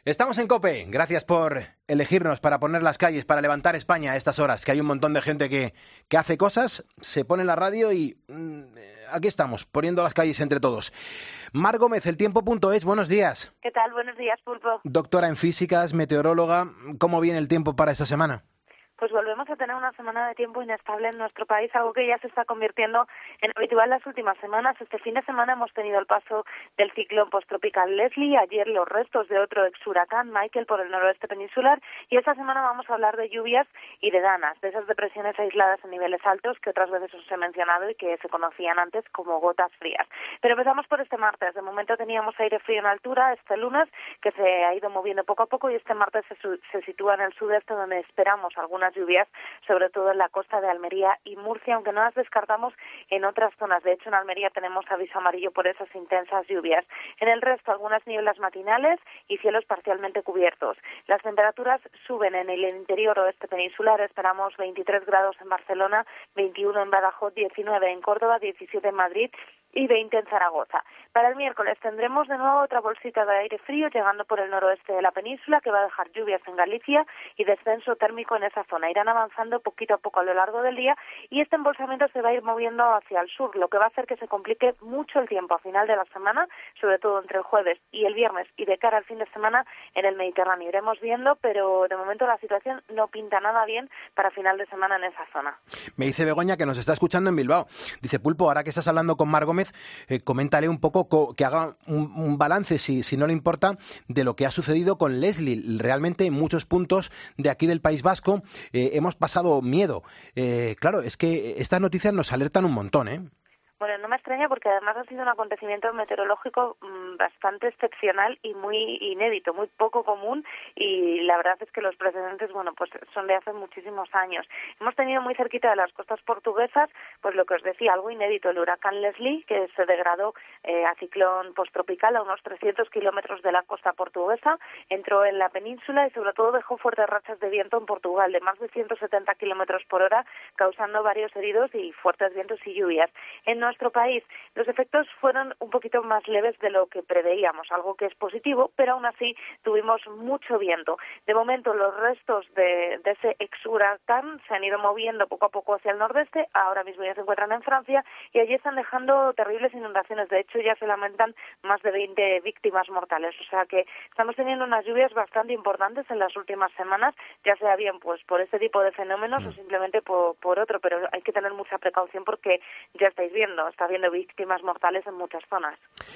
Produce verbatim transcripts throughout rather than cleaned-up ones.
Estamos en COPE. Gracias por elegirnos para poner las calles, para levantar España a estas horas, que hay un montón de gente que, que hace cosas, se pone la radio y mmm, aquí estamos, poniendo las calles entre todos. Mar Gómez, el tiempo punto es, buenos días. ¿Qué tal? Buenos días, Pulpo. Doctora en físicas, meteoróloga, ¿cómo viene el tiempo para esta semana? Pues volvemos a tener una semana de tiempo inestable en nuestro país, algo que ya se está convirtiendo en habitual las últimas semanas. Este fin de semana hemos tenido el paso del ciclón posttropical Leslie, ayer los restos de otro ex huracán Michael por el noroeste peninsular, y esta semana vamos a hablar de lluvias y de danas, de esas depresiones aisladas en niveles altos que otras veces os he mencionado y que se conocían antes como gotas frías. Pero empezamos por este martes. De momento teníamos aire frío en altura este lunes, que se ha ido moviendo poco a poco, y este martes se, se sitúa en el sudeste, donde esperamos algunas lluvias, sobre todo en la costa de Almería y Murcia, aunque no las descartamos en otras zonas. De hecho, en Almería tenemos aviso amarillo por esas intensas lluvias. En el resto, algunas nieblas matinales y cielos parcialmente cubiertos. Las temperaturas suben en el interior oeste peninsular. Esperamos veintitrés grados en Barcelona, veintiuno en Badajoz, diecinueve en Córdoba, diecisiete en Madrid y veinte en Zaragoza. Para el miércoles tendremos de nuevo otra bolsita de aire frío llegando por el noroeste de la península, que va a dejar lluvias en Galicia y descenso térmico en esa zona. Irán avanzando poquito a poco a lo largo del día y este embolsamiento se va a ir moviendo hacia el sur, lo que va a hacer que se complique mucho el tiempo a final de la semana, sobre todo entre el jueves y el viernes y de cara al fin de semana en el Mediterráneo. Iremos viendo, pero de momento la situación no pinta nada bien para final de semana en esa zona. Me dice Begoña, que nos está escuchando en Bilbao. Dice, Pulpo, ahora que estás hablando con Mar Gómez, eh, coméntale un poco, co- que haga un, un balance, si, si no le importa, de lo que ha sucedido con Leslie. Realmente en muchos puntos de aquí del País Vasco eh, hemos pasado miedo. Eh, claro, es que estas noticias nos alertan un montón, ¿eh? Bueno, no me extraña porque además ha sido un acontecimiento meteorológico mmm, bastante excepcional y muy inédito, muy poco común, y la verdad es que los precedentes, bueno, pues son de hace muchísimos años. Hemos tenido muy cerquita de las costas portuguesas, pues lo que os decía, algo inédito, el huracán Leslie, que se degradó eh, a ciclón posttropical a unos trescientos kilómetros de la costa portuguesa, entró en la península y sobre todo dejó fuertes rachas de viento en Portugal de más de ciento setenta kilómetros por hora, causando varios heridos y fuertes vientos y lluvias. En nuestro país los efectos fueron un poquito más leves de lo que preveíamos, algo que es positivo, pero aún así tuvimos mucho viento. De momento los restos de, de ese ex huracán se han ido moviendo poco a poco hacia el nordeste, ahora mismo ya se encuentran en Francia y allí están dejando terribles inundaciones. De hecho ya se lamentan más de veinte víctimas mortales, o sea que estamos teniendo unas lluvias bastante importantes en las últimas semanas, ya sea bien pues por este tipo de fenómenos mm. o simplemente por, por otro, pero hay que tener mucha precaución porque ya estáis viendo, está habiendo víctimas mortales en muchas zonas.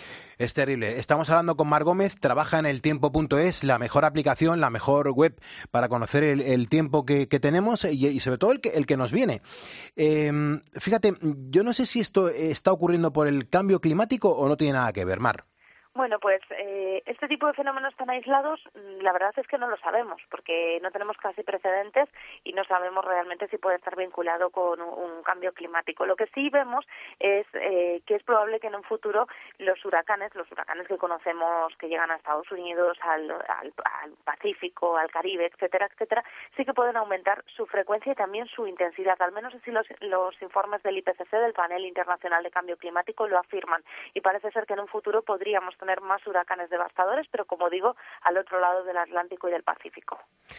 Es terrible. Estamos hablando con Mar Gómez, trabaja en el tiempo punto es, la mejor aplicación, la mejor web para conocer el, el tiempo que, que tenemos y, y sobre todo el que, el que nos viene. Eh, fíjate, yo no sé si esto está ocurriendo por el cambio climático o no tiene nada que ver, Mar. Bueno, pues eh, este tipo de fenómenos tan aislados, la verdad es que no lo sabemos, porque no tenemos casi precedentes y no sabemos realmente si puede estar vinculado con un, un cambio climático. Lo que sí vemos es eh, que es probable que en un futuro los huracanes, los huracanes que conocemos que llegan a Estados Unidos, al, al, al Pacífico, al Caribe, etcétera, etcétera, sí que pueden aumentar su frecuencia y también su intensidad. Al menos así los, los informes del I P C C, del Panel Internacional de Cambio Climático, lo afirman. Y parece ser que en un futuro podríamos tener más huracanes devastadores, pero como digo, al otro lado del Atlántico y del Pacífico.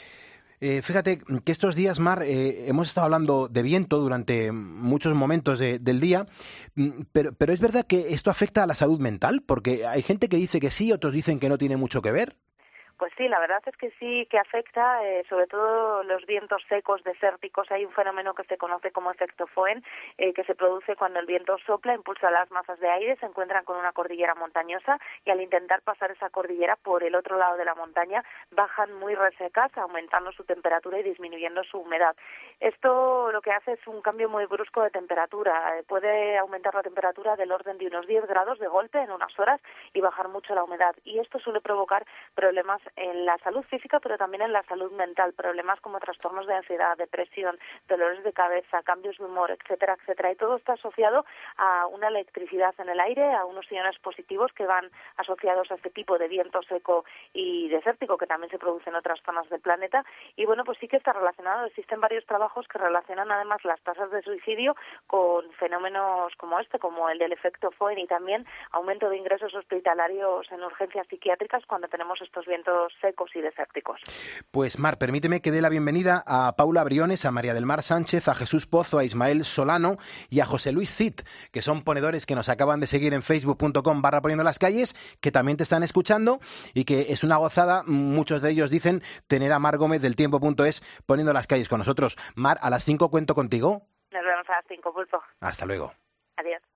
Eh, fíjate que estos días, Mar, eh, hemos estado hablando de viento durante muchos momentos de, del día, pero, pero es verdad que esto afecta a la salud mental, porque hay gente que dice que sí, otros dicen que no tiene mucho que ver. Pues sí, la verdad es que sí que afecta, eh, sobre todo los vientos secos, desérticos. Hay un fenómeno que se conoce como efecto Foehn, eh, que se produce cuando el viento sopla, impulsa las masas de aire, se encuentran con una cordillera montañosa y al intentar pasar esa cordillera por el otro lado de la montaña bajan muy resecas, aumentando su temperatura y disminuyendo su humedad. Esto lo que hace es un cambio muy brusco de temperatura. Eh, puede aumentar la temperatura del orden de unos diez grados de golpe en unas horas y bajar mucho la humedad. Y esto suele provocar problemas en la salud física, pero también en la salud mental, problemas como trastornos de ansiedad, depresión, dolores de cabeza, cambios de humor, etcétera, etcétera. Y todo está asociado a una electricidad en el aire, a unos iones positivos que van asociados a este tipo de viento seco y desértico que también se produce en otras zonas del planeta. Y bueno, pues sí que está relacionado. Existen varios trabajos que relacionan además las tasas de suicidio con fenómenos como este, como el del efecto Foehn, y también aumento de ingresos hospitalarios en urgencias psiquiátricas cuando tenemos estos vientos vientos secos y desérticos. Pues Mar, permíteme que dé la bienvenida a Paula Briones, a María del Mar Sánchez, a Jesús Pozo, a Ismael Solano y a José Luis Cid, que son ponedores que nos acaban de seguir en facebook punto com barra poniendo las calles, que también te están escuchando y que es una gozada, muchos de ellos dicen, tener a Mar Gómez del tiempo punto es poniendo las calles con nosotros. Mar, a las cinco cuento contigo. Nos vemos a las cinco, Pulpo. Hasta luego. Adiós.